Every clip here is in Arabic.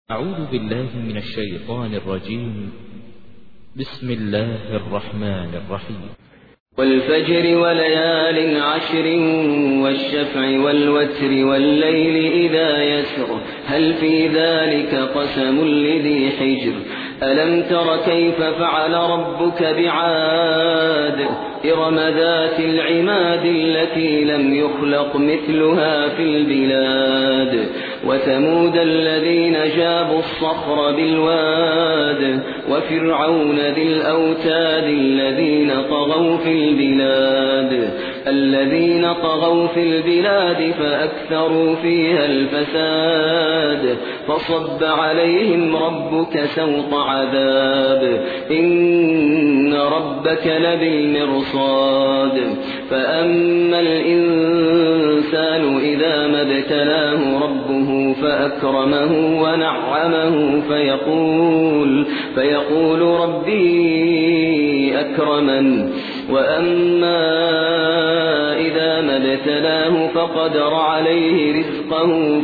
أعوذ بالله من الشيطان الرجيم. بسم الله الرحمن الرحيم. والفجر وليال عشر والشفع والوتر والليل إذا يسر هل في ذلك قسم لذي حجر ألم تر كيف فعل ربك بعاد إرم ذات العماد التي لم يخلق مثلها في البلاد وثمود الذين جابوا الصخر بالواد وفرعون ذي الأوتاد الذين طغوا في البلاد فأكثروا فيها الفساد فصب عليهم ربك سوط عذاب إن ربك لبالمرصاد فأما الإنسان إذا ما ابتلاه ربه فأكرمه ونعمه فيقول ربي أكرمن وأما إذا ما ابتلاه فقدر عليه رزقه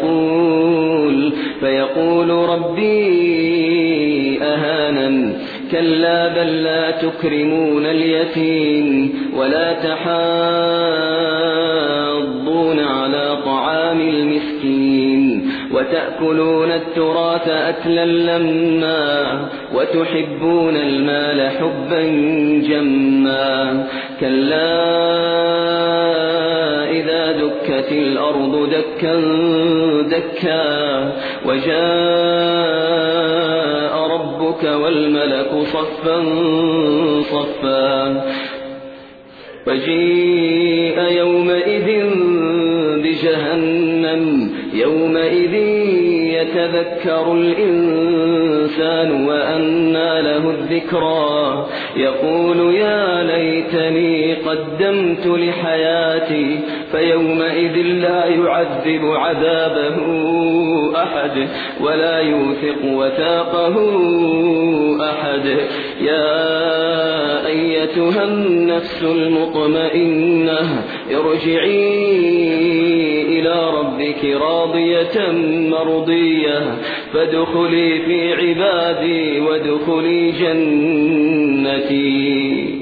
فيقول ربي أهانن كلا بل لا تكرمون اليتيم ولا تحاضون على طعام المسكين وتأكلون التراث أكلا لما وتحبون المال حبا جما كلا إذا دكت الأرض دكا دكا وجاء ربك والملك صفا صفا وجيء يومئذ بجهنم يومئذ يتذكر الإنسان وأنى له الذكرى يقول يا ليتني قدمت لحياتي فيومئذ لا يعذب عذابه أحد ولا يوثق وثاقه أحد يا أيتها النفس المطمئنة ارجعي إلى ربك راضية مرضية فادخلي في عبادي وادخلي جنتي.